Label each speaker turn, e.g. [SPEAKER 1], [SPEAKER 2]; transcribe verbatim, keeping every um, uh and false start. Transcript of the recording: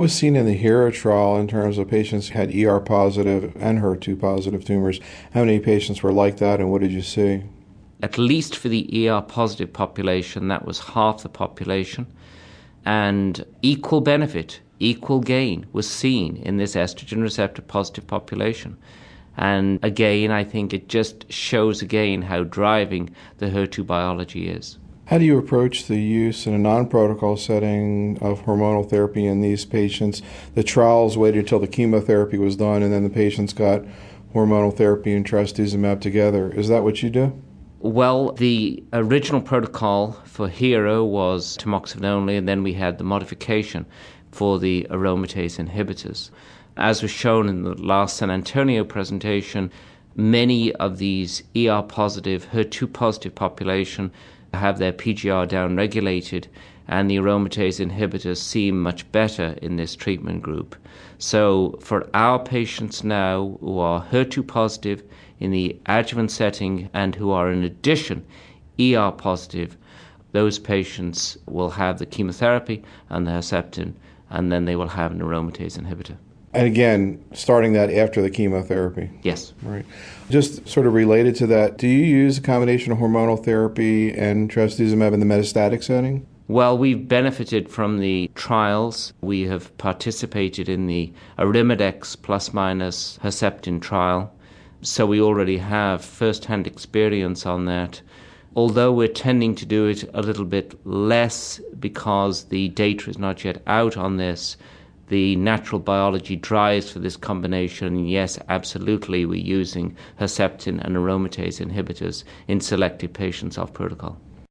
[SPEAKER 1] was seen in the HERO trial in terms of patients who had E R positive and H E R two positive tumors? How many patients were like that, and what did you see?
[SPEAKER 2] At least for the E R positive population, that was half the population. And equal benefit, equal gain was seen in this estrogen receptor positive population. And again, I think it just shows again how driving the H E R two biology is.
[SPEAKER 1] How do you approach the use in a non-protocol setting of hormonal therapy in these patients? The trials waited until the chemotherapy was done, and then the patients got hormonal therapy and trastuzumab together. Is that what you do?
[SPEAKER 2] Well, the original protocol for HERO was tamoxifen only, and then we had the modification for the aromatase inhibitors. As was shown in the last San Antonio presentation, many of these E R positive, H E R two positive population have their P G R downregulated, and the aromatase inhibitors seem much better in this treatment group. So for our patients now who are H E R two positive in the adjuvant setting and who are in addition E R positive, those patients will have the chemotherapy and the Herceptin, and then they will have an aromatase inhibitor.
[SPEAKER 1] And again, starting that after the chemotherapy.
[SPEAKER 2] Yes.
[SPEAKER 1] Right. Just sort of related to that, do you use a combination of hormonal therapy and trastuzumab in the metastatic setting?
[SPEAKER 2] Well, we've benefited from the trials. We have participated in the Arimidex plus minus Herceptin trial, so we already have first-hand experience on that. Although we're tending to do it a little bit less because the data is not yet out on this, the natural biology drives for this combination. Yes, absolutely, we're using Herceptin and aromatase inhibitors in selected patients off protocol.